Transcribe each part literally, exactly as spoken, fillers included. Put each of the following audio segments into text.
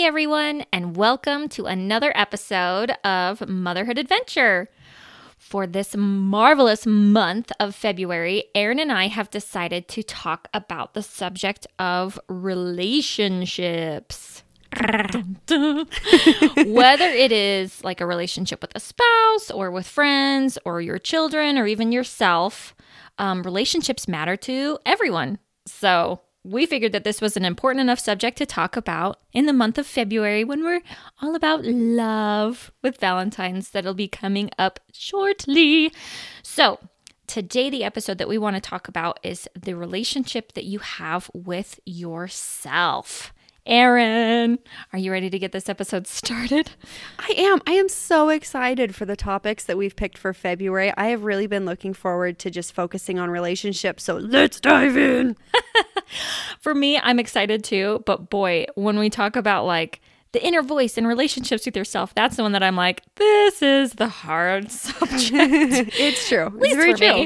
Hey everyone, and welcome to another episode of Motherhood Adventure. For this marvelous month of February, Erin and I have decided to talk about the subject of relationships. Whether it is like a relationship with a spouse or with friends or your children or even yourself, um, relationships matter to everyone. So we figured that this was an important enough subject to talk about in the month of February when we're all about love with Valentine's that'll be coming up shortly. So today, the episode that we want to talk about is the relationship that you have with yourself. Erin, are you ready to get this episode started? I am. I am so excited for the topics that we've picked for February. I have really been looking forward to just focusing on relationships. So let's dive in. For me, I'm excited too. But boy, when we talk about like the inner voice and relationships with yourself, that's the one that I'm like, this is the hard subject. It's true. At least it's very for true. me.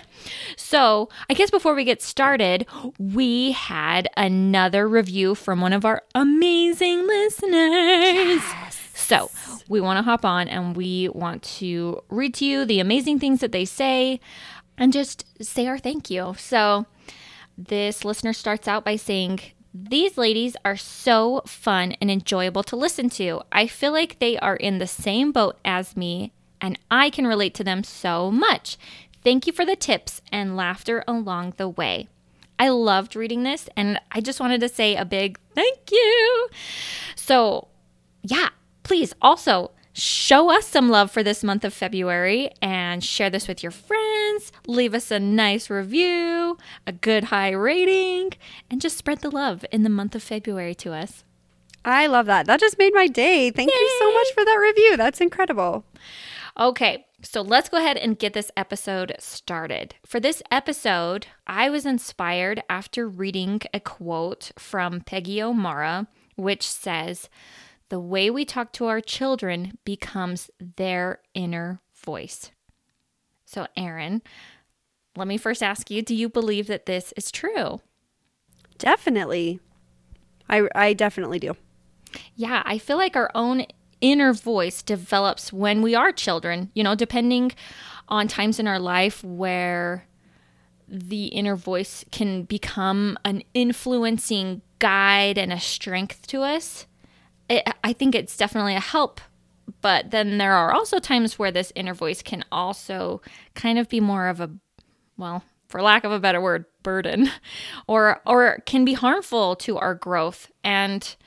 So I guess before we get started, we had another review from one of our amazing listeners. Yes. So we want to hop on and we want to read to you the amazing things that they say and just say our thank you. So this listener starts out by saying, "These ladies are so fun and enjoyable to listen to. I feel like they are in the same boat as me and I can relate to them so much. Thank you for the tips and laughter along the way." I loved reading this and I just wanted to say a big thank you. So yeah, please also show us some love for this month of February and share this with your friends. Leave us a nice review, a good high rating, and just spread the love in the month of February to us. I love that. That just made my day. Thank Yay. you so much for that review. That's incredible. Okay, so let's go ahead and get this episode started. For this episode, I was inspired after reading a quote from Peggy O'Mara, which says, "The way we talk to our children becomes their inner voice." So, Erin, let me first ask you, do you believe that this is true? Definitely. I, I definitely do. Yeah, I feel like our own inner voice develops when we are children, you know, depending on times in our life where the inner voice can become an influencing guide and a strength to us. It, I think it's definitely a help, but then there are also times where this inner voice can also kind of be more of a, well, for lack of a better word, burden, or or can be harmful to our growth. And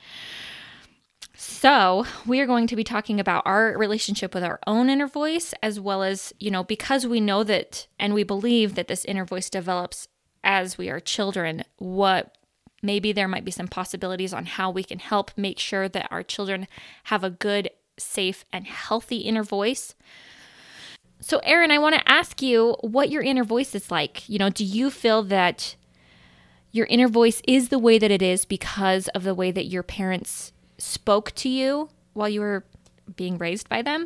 so we are going to be talking about our relationship with our own inner voice, as well as, you know, because we know that and we believe that this inner voice develops as we are children, what maybe there might be some possibilities on how we can help make sure that our children have a good, safe, and healthy inner voice. So, Erin, I want to ask you what your inner voice is like. You know, do you feel that your inner voice is the way that it is because of the way that your parents spoke to you while you were being raised by them?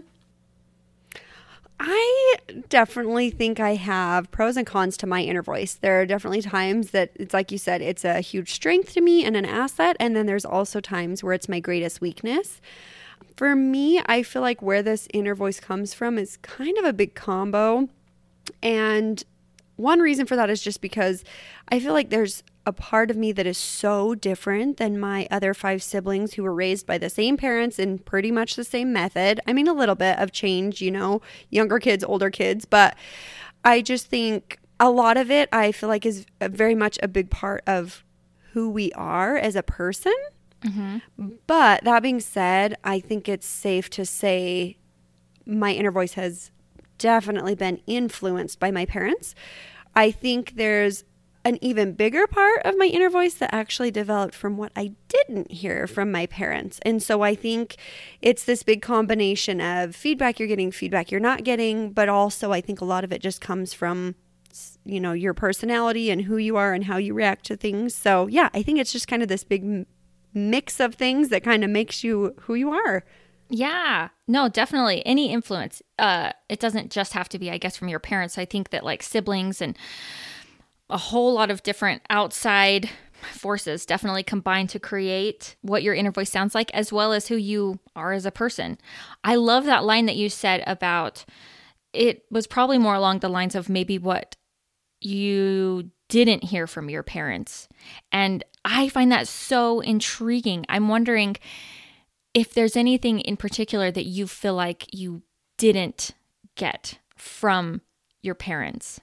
I definitely think I have pros and cons to my inner voice. There are definitely times that it's like you said, it's a huge strength to me and an asset. And then there's also times where it's my greatest weakness. For me, I feel like where this inner voice comes from is kind of a big combo. And one reason for that is just because I feel like there's a part of me that is so different than my other five siblings who were raised by the same parents in pretty much the same method. I mean, a little bit of change, you know, younger kids, older kids, but I just think a lot of it, I feel like is very much a big part of who we are as a person. Mm-hmm. But that being said, I think it's safe to say my inner voice has definitely been influenced by my parents. I think there's an even bigger part of my inner voice that actually developed from what I didn't hear from my parents. And so I think it's this big combination of feedback you're getting, feedback you're not getting, but also I think a lot of it just comes from, you know, your personality and who you are and how you react to things. So yeah, I think it's just kind of this big mix of things that kind of makes you who you are. Yeah, no, definitely. Any influence. Uh, it doesn't just have to be, I guess, from your parents. I think that like siblings and a whole lot of different outside forces definitely combine to create what your inner voice sounds like, as well as who you are as a person. I love that line that you said about, it was probably more along the lines of maybe what you didn't hear from your parents. And I find that so intriguing. I'm wondering if there's anything in particular that you feel like you didn't get from your parents.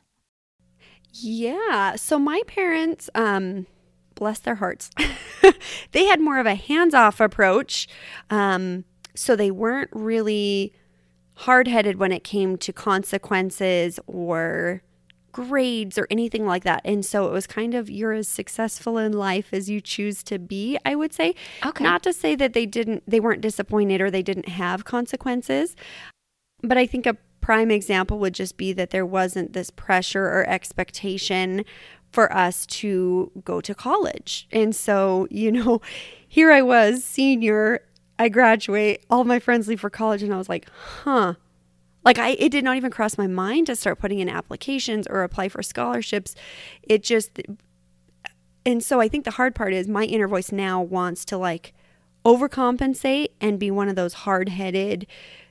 Yeah. So my parents, um, bless their hearts, they had more of a hands-off approach. Um, so they weren't really hard-headed when it came to consequences or grades or anything like that. And so it was kind of, you're as successful in life as you choose to be, I would say. Okay. Not to say that they didn't, they weren't disappointed or they didn't have consequences, but I think a prime example would just be that there wasn't this pressure or expectation for us to go to college. And so, you know, here I was, senior, I graduate, all my friends leave for college, and I was like, huh. Like I, it did not even cross my mind to start putting in applications or apply for scholarships. It just, and so I think the hard part is my inner voice now wants to like overcompensate and be one of those hard-headed,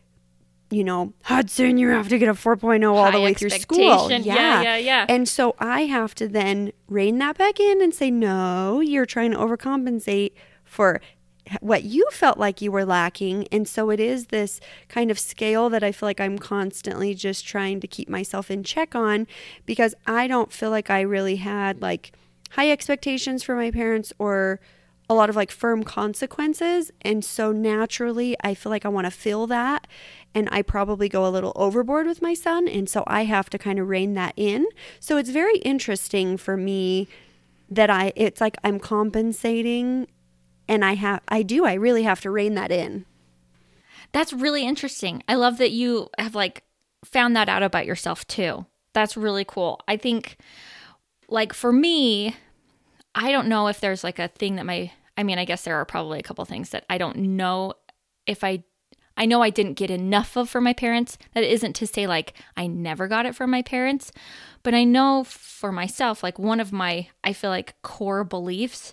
you know, Hudson, you have to get a four point oh all High the way through school. Yeah. yeah, yeah, yeah. And so I have to then rein that back in and say, no, you're trying to overcompensate for what you felt like you were lacking. And so it is this kind of scale that I feel like I'm constantly just trying to keep myself in check on, because I don't feel like I really had like high expectations for my parents or a lot of like firm consequences. And so naturally, I feel like I want to feel that. And I probably go a little overboard with my son. And so I have to kind of rein that in. So it's very interesting for me that I, it's like I'm compensating, and I have, I do, I really have to rein that in. That's really interesting. I love that you have like found that out about yourself too. That's really cool. I think like for me, I don't know if there's like a thing that my, I mean, I guess there are probably a couple things that I don't know if I, I know I didn't get enough of from my parents. That isn't to say like I never got it from my parents, but I know for myself, like one of my, I feel like core beliefs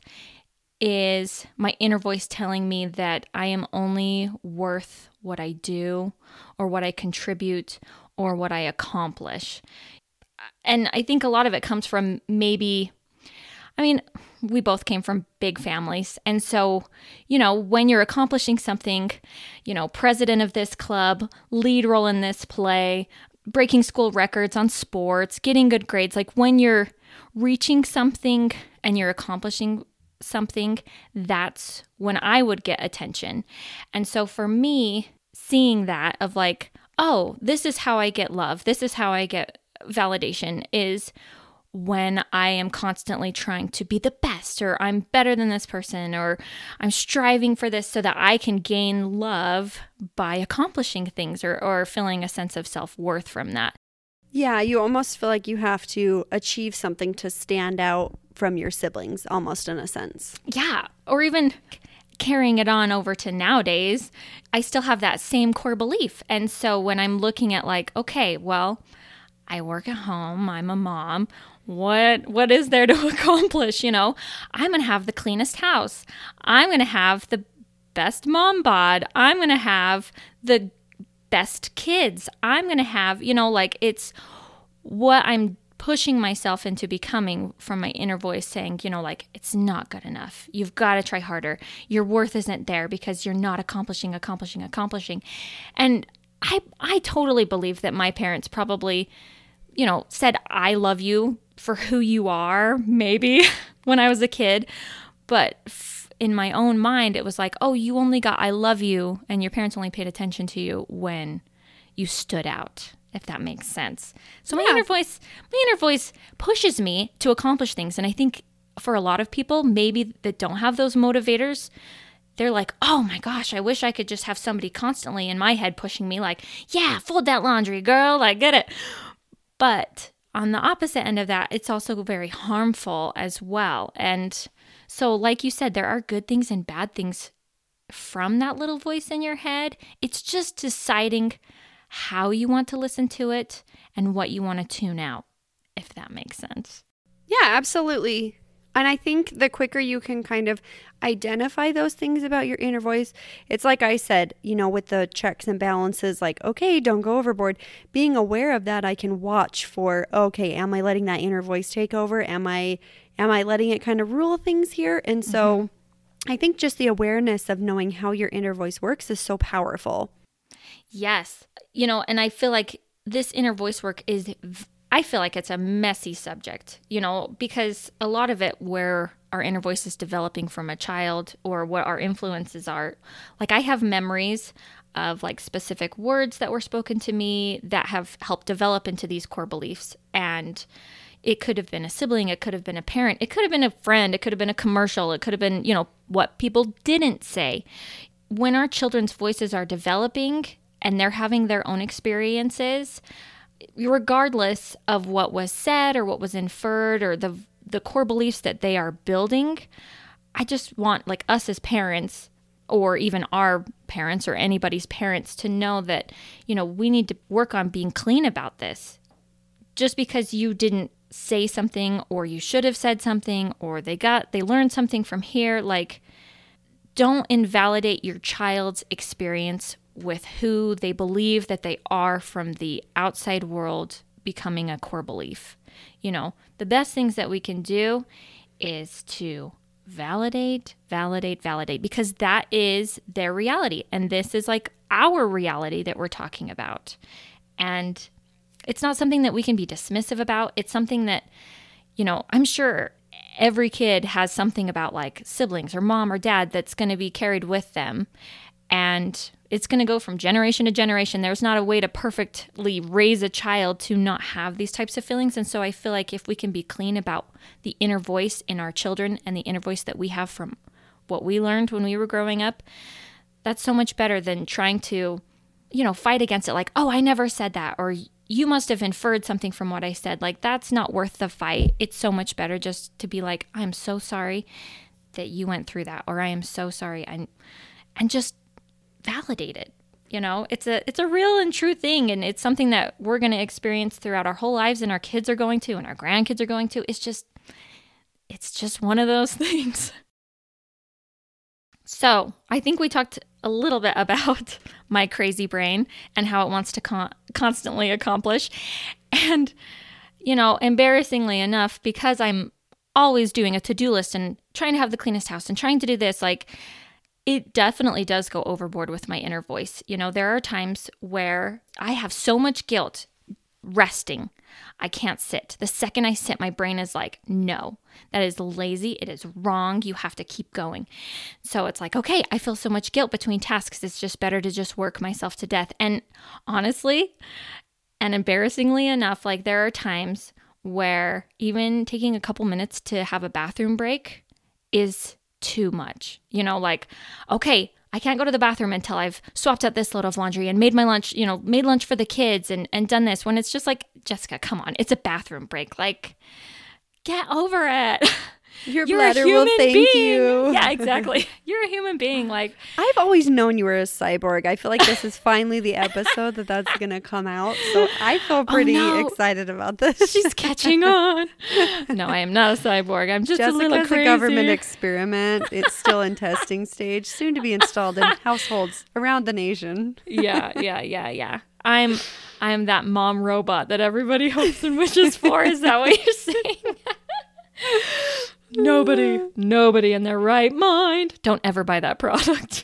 is my inner voice telling me that I am only worth what I do or what I contribute or what I accomplish. And I think a lot of it comes from maybe, I mean, we both came from big families. And so, you know, when you're accomplishing something, you know, president of this club, lead role in this play, breaking school records on sports, getting good grades, like when you're reaching something and you're accomplishing something, that's when I would get attention. And so for me, seeing that of like, oh, this is how I get love, this is how I get validation, is when I am constantly trying to be the best, or I'm better than this person, or I'm striving for this so that I can gain love by accomplishing things, or, or feeling a sense of self-worth from that. Yeah, you almost feel like you have to achieve something to stand out from your siblings, almost in a sense. Yeah, or even carrying it on over to nowadays, I still have that same core belief. And so when I'm looking at like, okay, well, I work at home, I'm a mom, what what is there to accomplish? You know, I'm going to have the cleanest house. I'm going to have the best mom bod. I'm going to have the best kids. I'm going to have, you know, like it's what I'm pushing myself into becoming from my inner voice saying, you know, like, it's not good enough. You've got to try harder. Your worth isn't there because you're not accomplishing, accomplishing, accomplishing. And I I totally believe that my parents probably, you know, said, I love you for who you are, maybe when I was a kid. But f- in my own mind, it was like, oh, you only got I love you, and your parents only paid attention to you when you stood out, if that makes sense. So my Yeah. inner voice, my inner voice pushes me to accomplish things. And I think for a lot of people, maybe that don't have those motivators, they're like, oh my gosh, I wish I could just have somebody constantly in my head pushing me like, yeah, fold that laundry, girl, I get it. But on the opposite end of that, it's also very harmful as well. And so like you said, there are good things and bad things from that little voice in your head. It's just deciding how you want to listen to it and what you want to tune out, if that makes sense. Yeah, absolutely. And I think the quicker you can kind of identify those things about your inner voice, it's like I said, you know, with the checks and balances, like, okay, don't go overboard. Being aware of that, I can watch for, okay, am I letting that inner voice take over? Am I, am I letting it kind of rule things here? And so mm-hmm. I think just the awareness of knowing how your inner voice works is so powerful. Yes. You know, and I feel like this inner voice work is I feel like it's a messy subject, you know, because a lot of it where our inner voice is developing from a child or what our influences are. Like I have memories of like specific words that were spoken to me that have helped develop into these core beliefs. And it could have been a sibling, it could have been a parent, it could have been a friend, it could have been a commercial, it could have been, you know, what people didn't say. When our children's voices are developing and they're having their own experiences, regardless of what was said or what was inferred or the the core beliefs that they are building, I just want like us as parents or even our parents or anybody's parents to know that, you know, we need to work on being clean about this. Just because you didn't say something or you should have said something or they got they learned something from here, like don't invalidate your child's experience with who they believe that they are from the outside world becoming a core belief. You know, the best things that we can do is to validate, validate, validate, because that is their reality. And this is like our reality that we're talking about. And it's not something that we can be dismissive about. It's something that, you know, I'm sure every kid has something about like siblings or mom or dad that's going to be carried with them. And it's going to go from generation to generation. There's not a way to perfectly raise a child to not have these types of feelings. And so I feel like if we can be clean about the inner voice in our children and the inner voice that we have from what we learned when we were growing up, that's so much better than trying to, you know, fight against it. Like, oh, I never said that. Or you must have inferred something from what I said. Like, that's not worth the fight. It's so much better just to be like, I'm so sorry that you went through that. Or I am so sorry. And, and just validate it. You know, it's a it's a real and true thing, and it's something that we're going to experience throughout our whole lives, and our kids are going to, and our grandkids are going to. It's just it's just one of those things. So I think we talked a little bit about my crazy brain and how it wants to con- constantly accomplish. And, you know, embarrassingly enough, because I'm always doing a to-do list and trying to have the cleanest house and trying to do this, like, it definitely does go overboard with my inner voice. You know, there are times where I have so much guilt resting. I can't sit. The second I sit, my brain is like, no, that is lazy. It is wrong. You have to keep going. So it's like, okay, I feel so much guilt between tasks. It's just better to just work myself to death. And honestly, and embarrassingly enough, like there are times where even taking a couple minutes to have a bathroom break is too much. You know, like, okay, I can't go to the bathroom until I've swapped out this load of laundry and made my lunch, you know, made lunch for the kids and, and done this, when it's just like, Jessica, come on, it's a bathroom break. Like, get over it. Your You're bladder a human will thank being. you. Yeah, exactly. You're a human being. Like, I've always known you were a cyborg. I feel like this is finally the episode that that's going to come out. So I feel pretty oh, no. excited about this. She's catching on. No, I am not a cyborg. I'm just Jessica's a little crazy. a government experiment. It's still in testing stage, soon to be installed in households around the nation. Yeah, yeah, yeah, yeah. I'm I'm that mom robot that everybody hopes and wishes for. Is that what you're saying? Nobody, nobody in their right mind. Don't ever buy that product.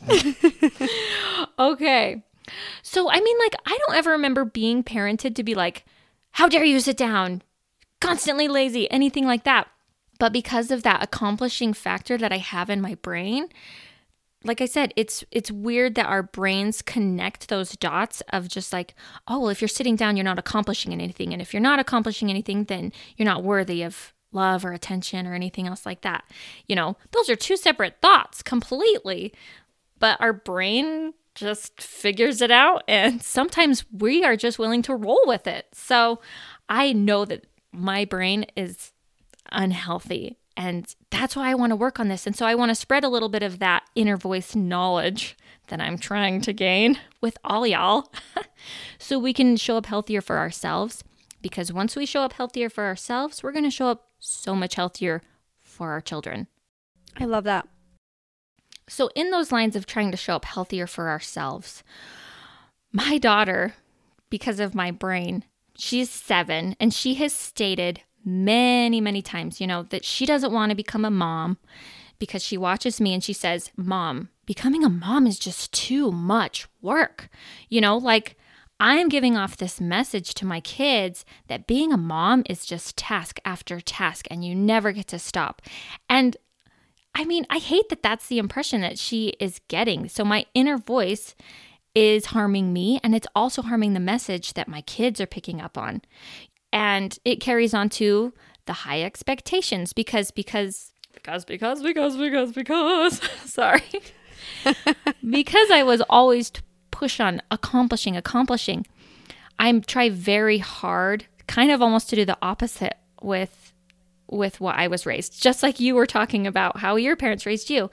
Okay. So, I mean, like, I don't ever remember being parented to be like, how dare you sit down? Constantly lazy, anything like that. But because of that accomplishing factor that I have in my brain, like I said, it's it's weird that our brains connect those dots of just like, oh, well, if you're sitting down, you're not accomplishing anything. And if you're not accomplishing anything, then you're not worthy of love or attention or anything else like that. You know, those are two separate thoughts completely, but our brain just figures it out, and sometimes we are just willing to roll with it. So I know that my brain is unhealthy, and that's why I want to work on this. And so I want to spread a little bit of that inner voice knowledge that I'm trying to gain with all y'all so we can show up healthier for ourselves. Because once we show up healthier for ourselves, we're going to show up so much healthier for our children. I love that. So in those lines of trying to show up healthier for ourselves, my daughter, because of my brain, she's seven, and she has stated many, many times, you know, that she doesn't want to become a mom because she watches me and she says, Mom, becoming a mom is just too much work. You know, like I'm giving off this message to my kids that being a mom is just task after task and you never get to stop. And I mean, I hate that that's the impression that she is getting. So my inner voice is harming me, and it's also harming the message that my kids are picking up on. And it carries on to the high expectations because, because, because, because, because, because, because, sorry. Because I was always pushed on accomplishing, accomplishing. I try very hard, kind of almost to do the opposite with, with what I was raised. Just like you were talking about how your parents raised you.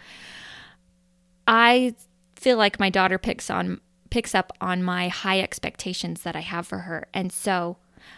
I feel like my daughter picks on, picks up on my high expectations that I have for her. And so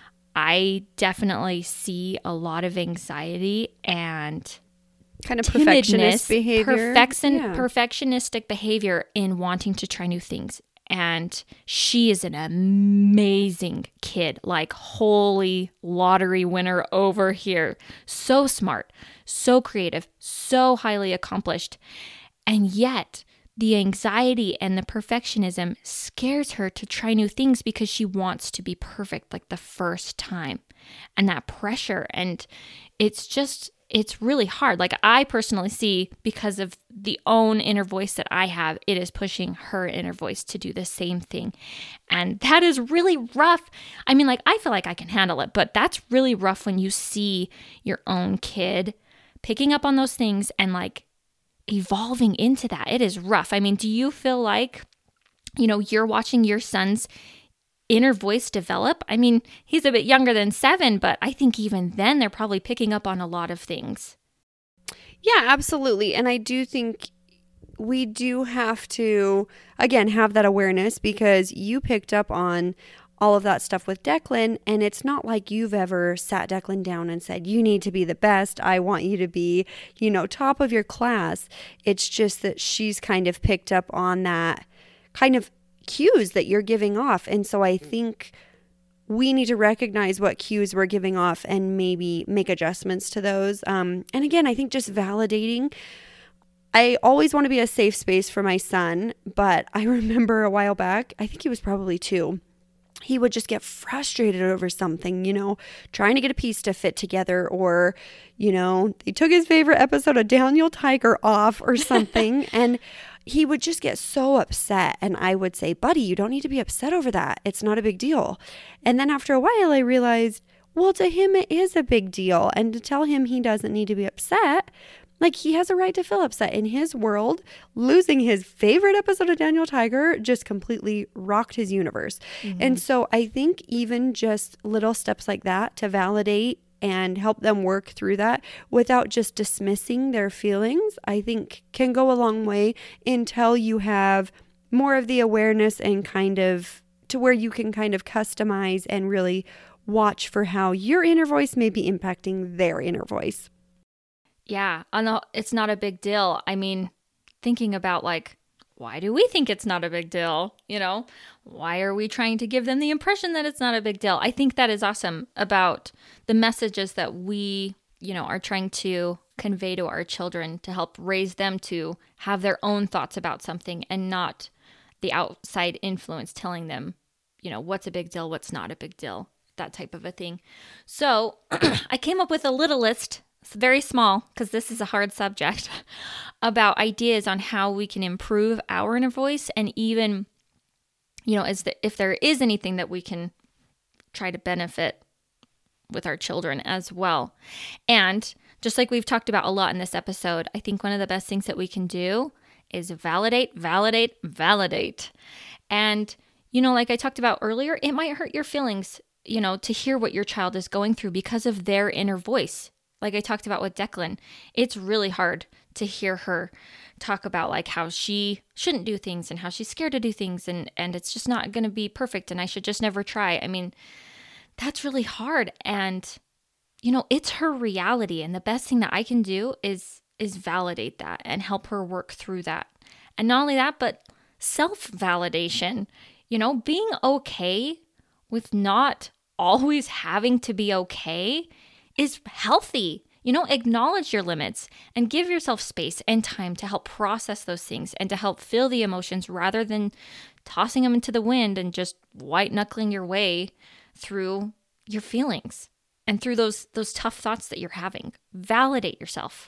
I definitely see a lot of anxiety and kind of perfectionist behavior. Perfection, yeah. Perfectionistic behavior in wanting to try new things. And she is an amazing kid, like holy lottery winner over here. So smart, so creative, so highly accomplished. And yet the anxiety and the perfectionism scares her to try new things because she wants to be perfect like the first time. And that pressure, and it's just, it's really hard. Like I personally see, because of the own inner voice that I have, it is pushing her inner voice to do the same thing. And that is really rough. I mean, like I feel like I can handle it, but that's really rough when you see your own kid picking up on those things and like evolving into that. It is rough. I mean, do you feel like, you know, you're watching your son's inner voice develop? I mean, he's a bit younger than seven, but I think even then they're probably picking up on a lot of things. Yeah, absolutely. And I do think we do have to, again, have that awareness because you picked up on all of that stuff with Declan, and it's not like you've ever sat Declan down and said, you need to be the best. I want you to be, you know, top of your class. It's just that she's kind of picked up on that kind of cues that you're giving off. And so I think we need to recognize what cues we're giving off and maybe make adjustments to those. Um, and again, I think just validating. I always want to be a safe space for my son, but I remember a while back, I think he was probably two, he would just get frustrated over something, you know, trying to get a piece to fit together, or, you know, they took his favorite episode of Daniel Tiger off or something. And he would just get so upset. And I would say, buddy, you don't need to be upset over that. It's not a big deal. And then after a while, I realized, well, to him, it is a big deal. And to tell him he doesn't need to be upset, like he has a right to feel upset. In his world, losing his favorite episode of Daniel Tiger just completely rocked his universe. Mm-hmm. And so I think even just little steps like that to validate and help them work through that without just dismissing their feelings, I think can go a long way until you have more of the awareness and kind of to where you can kind of customize and really watch for how your inner voice may be impacting their inner voice. Yeah, I know it's not a big deal. I mean, thinking about like, why do we think it's not a big deal? You know, why are we trying to give them the impression that it's not a big deal? I think that is awesome about the messages that we, you know, are trying to convey to our children to help raise them to have their own thoughts about something and not the outside influence telling them, you know, what's a big deal, what's not a big deal, that type of a thing. So I came up with a little list. It's very small because this is a hard subject about ideas on how we can improve our inner voice, and even, you know, as the, if there is anything that we can try to benefit with our children as well. And just like we've talked about a lot in this episode, I think one of the best things that we can do is validate, validate, validate. And, you know, like I talked about earlier, it might hurt your feelings, you know, to hear what your child is going through because of their inner voice. Like I talked about with Declan, it's really hard to hear her talk about like how she shouldn't do things and how she's scared to do things, and, and it's just not going to be perfect and I should just never try. I mean, that's really hard. And you know, it's her reality. And the best thing that I can do is is validate that and help her work through that. And not only that, but self-validation, you know, being okay with not always having to be okay is healthy. You know, acknowledge your limits and give yourself space and time to help process those things and to help feel the emotions rather than tossing them into the wind and just white knuckling your way through your feelings and through those those tough thoughts that you're having. Validate yourself.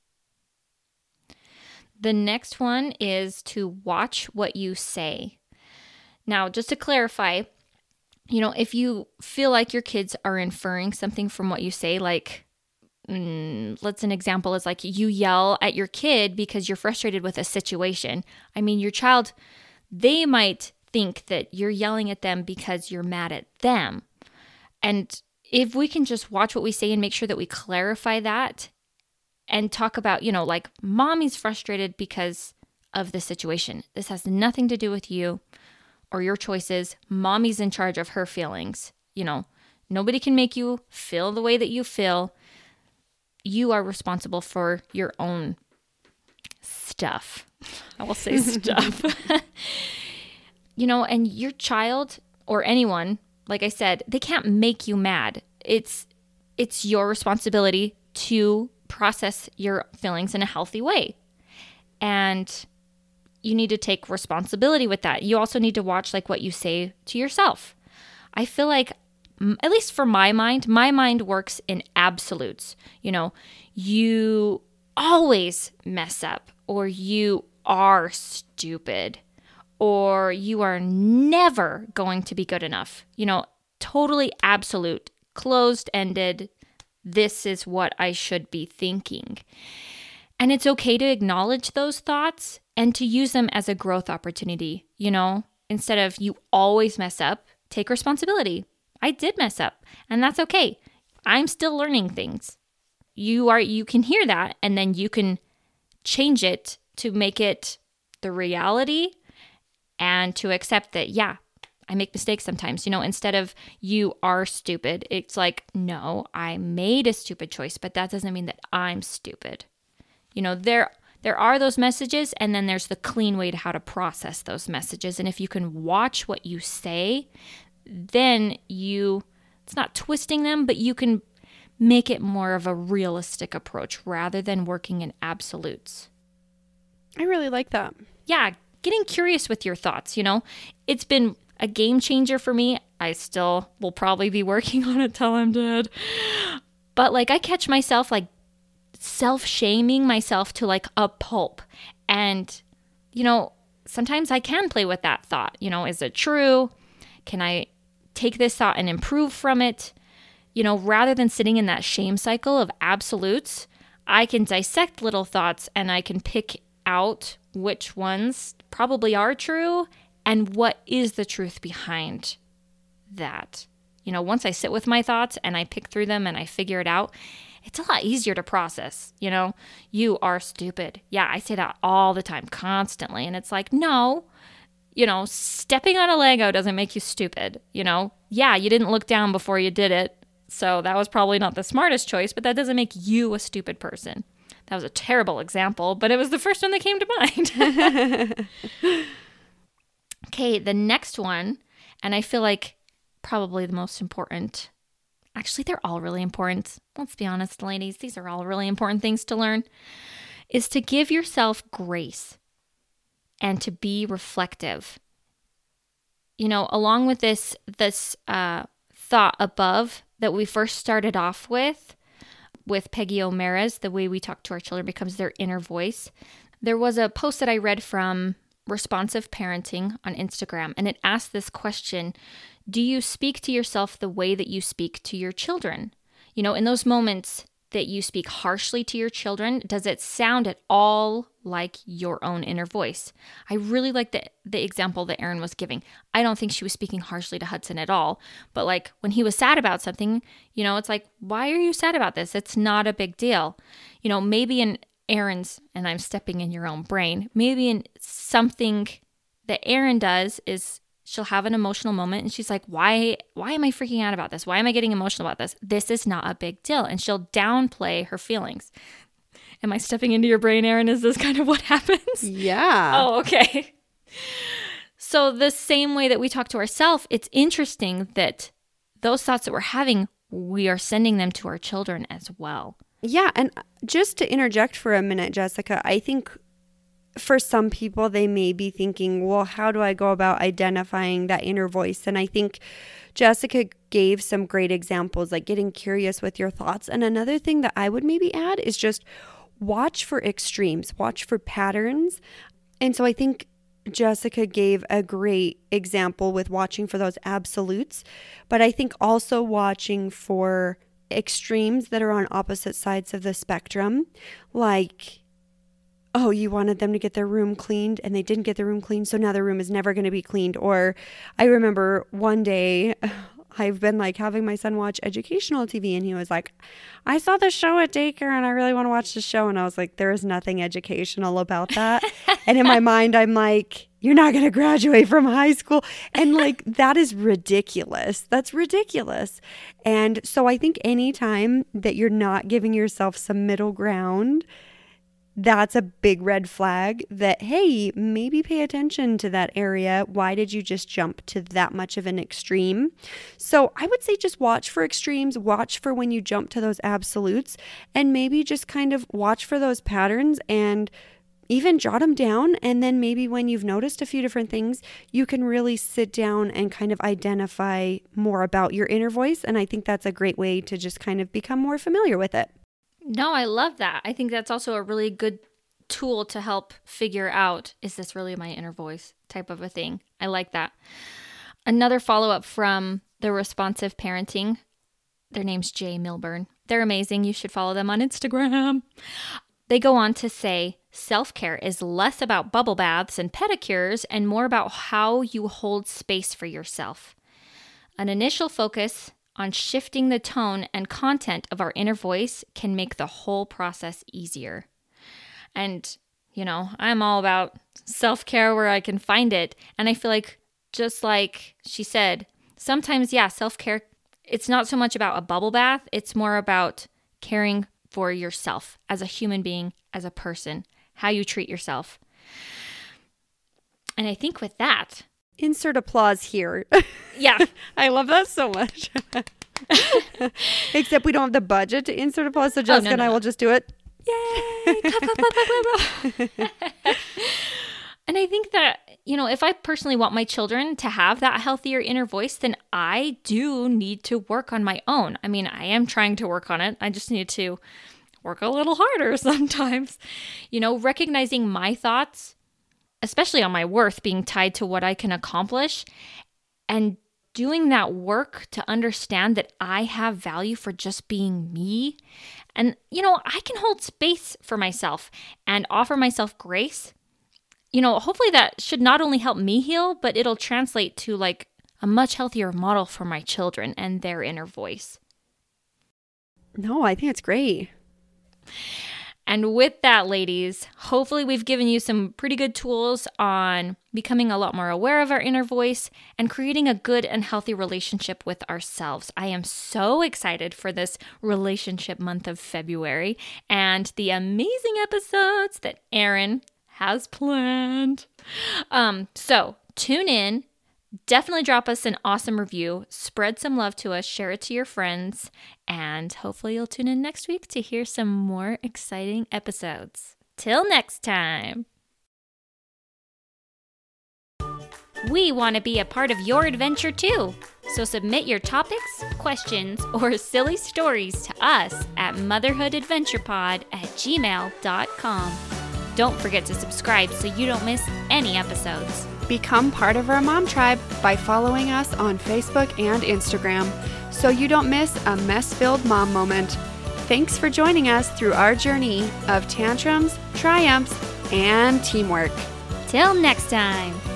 The next one is to watch what you say. Now, just to clarify, you know, if you feel like your kids are inferring something from what you say, like, mm, let's an example is like you yell at your kid because you're frustrated with a situation. I mean, your child, they might think that you're yelling at them because you're mad at them. And if we can just watch what we say and make sure that we clarify that and talk about, you know, like, mommy's frustrated because of the situation. This has nothing to do with you or your choices. Mommy's in charge of her feelings. You know, nobody can make you feel the way that you feel. You are responsible for your own stuff. I will say stuff. You know, and your child or anyone, like I said, they can't make you mad. It's it's your responsibility to process your feelings in a healthy way. And you need to take responsibility with that. You also need to watch like what you say to yourself. I feel like, at least for my mind, my mind works in absolutes. You know, you always mess up, or you are stupid, or you are never going to be good enough. You know, totally absolute, closed-ended. This is what I should be thinking. And it's okay to acknowledge those thoughts and to use them as a growth opportunity. You know, instead of you always mess up, take responsibility. I did mess up, and that's okay. I'm still learning things. You are, you can hear that, and then you can change it to make it the reality and to accept that, yeah, I make mistakes sometimes. You know, instead of you are stupid, it's like, no, I made a stupid choice, but that doesn't mean that I'm stupid. You know, there there are those messages, and then there's the clean way to how to process those messages. And if you can watch what you say, then you, it's not twisting them, but you can make it more of a realistic approach rather than working in absolutes. I really like that. Yeah, getting curious with your thoughts, you know. It's been a game changer for me. I still will probably be working on it till I'm dead. But like, I catch myself like self-shaming myself to like a pulp. And, you know, sometimes I can play with that thought. You know, is it true? Can I take this thought and improve from it? You know, rather than sitting in that shame cycle of absolutes, I can dissect little thoughts and I can pick out which ones probably are true and what is the truth behind that. You know, once I sit with my thoughts and I pick through them and I figure it out, it's a lot easier to process. You know, you are stupid. Yeah, I say that all the time, constantly. And it's like, no, you know, stepping on a Lego doesn't make you stupid. You know, yeah, you didn't look down before you did it. So that was probably not the smartest choice, but that doesn't make you a stupid person. That was a terrible example, but it was the first one that came to mind. Okay, the next one, and I feel like probably the most important. Actually, they're all really important. Let's be honest, ladies. These are all really important things to learn. Is to give yourself grace and to be reflective. You know, along with this, this uh, thought above that we first started off with, with Peggy O'Mara's, the way we talk to our children becomes their inner voice. There was a post that I read from Responsive Parenting on Instagram, and it asked this question: do you speak to yourself the way that you speak to your children? You know, in those moments that you speak harshly to your children, does it sound at all like your own inner voice? I really like the, the example that Erin was giving. I don't think she was speaking harshly to Hudson at all, but like when he was sad about something, you know, it's like, why are you sad about this? It's not a big deal. You know, maybe in Erin's, and I'm stepping in your own brain, maybe in something that Erin does is she'll have an emotional moment and she's like, why, why am I freaking out about this? Why am I getting emotional about this? This is not a big deal. And she'll downplay her feelings. Am I stepping into your brain, Erin? Is this kind of what happens? Yeah. Oh, okay. So the same way that we talk to ourselves, it's interesting that those thoughts that we're having, we are sending them to our children as well. Yeah. And just to interject for a minute, Jessica, I think for some people, they may be thinking, well, how do I go about identifying that inner voice? And I think Jessica gave some great examples, like getting curious with your thoughts. And another thing that I would maybe add is just watch for extremes, watch for patterns. And so I think Jessica gave a great example with watching for those absolutes, but I think also watching for extremes that are on opposite sides of the spectrum, like, oh, you wanted them to get their room cleaned and they didn't get their room cleaned, so now their room is never going to be cleaned. Or I remember one day I've been like having my son watch educational T V and he was like, I saw the show at daycare and I really want to watch the show. And I was like, there is nothing educational about that. And in my mind, I'm like, you're not going to graduate from high school. And like, that is ridiculous. That's ridiculous. And so I think anytime that you're not giving yourself some middle ground, that's a big red flag that, hey, maybe pay attention to that area. Why did you just jump to that much of an extreme? So I would say just watch for extremes, watch for when you jump to those absolutes, and maybe just kind of watch for those patterns and even jot them down. And then maybe when you've noticed a few different things, you can really sit down and kind of identify more about your inner voice. And I think that's a great way to just kind of become more familiar with it. No, I love that. I think that's also a really good tool to help figure out, is this really my inner voice type of a thing. I like that. Another follow-up from the Responsive Parenting. Their name's Jay Milburn. They're amazing. You should follow them on Instagram. They go on to say, self-care is less about bubble baths and pedicures and more about how you hold space for yourself. An initial focus on shifting the tone and content of our inner voice can make the whole process easier. And, you know, I'm all about self-care where I can find it. And I feel like, just like she said, sometimes, yeah, self-care, it's not so much about a bubble bath. It's more about caring for yourself as a human being, as a person, how you treat yourself. And I think with that, insert applause here. Yeah. I love that so much. Except we don't have the budget to insert applause, so Jessica oh, no, no, and I no. will just do it. Yay! clap, clap, clap, clap, clap. And I think that, you know, if I personally want my children to have that healthier inner voice, then I do need to work on my own. I mean, I am trying to work on it. I just need to work a little harder sometimes. You know, recognizing my thoughts, especially on my worth being tied to what I can accomplish, and doing that work to understand that I have value for just being me. And, you know, I can hold space for myself and offer myself grace. You know, hopefully that should not only help me heal, but it'll translate to like a much healthier model for my children and their inner voice. No, I think it's great. And with that, ladies, hopefully we've given you some pretty good tools on becoming a lot more aware of our inner voice and creating a good and healthy relationship with ourselves. I am so excited for this relationship month of February and the amazing episodes that Erin has planned. Um, so tune in. Definitely drop us an awesome review, spread some love to us, share it to your friends, and hopefully you'll tune in next week to hear some more exciting episodes. Till next time. We want to be a part of your adventure too, so submit your topics, questions, or silly stories to us at motherhoodadventurepod at gmail dot com. Don't forget to subscribe so you don't miss any episodes. Become part of our mom tribe by following us on Facebook and Instagram so you don't miss a mess-filled mom moment. Thanks for joining us through our journey of tantrums, triumphs, and teamwork. Till next time.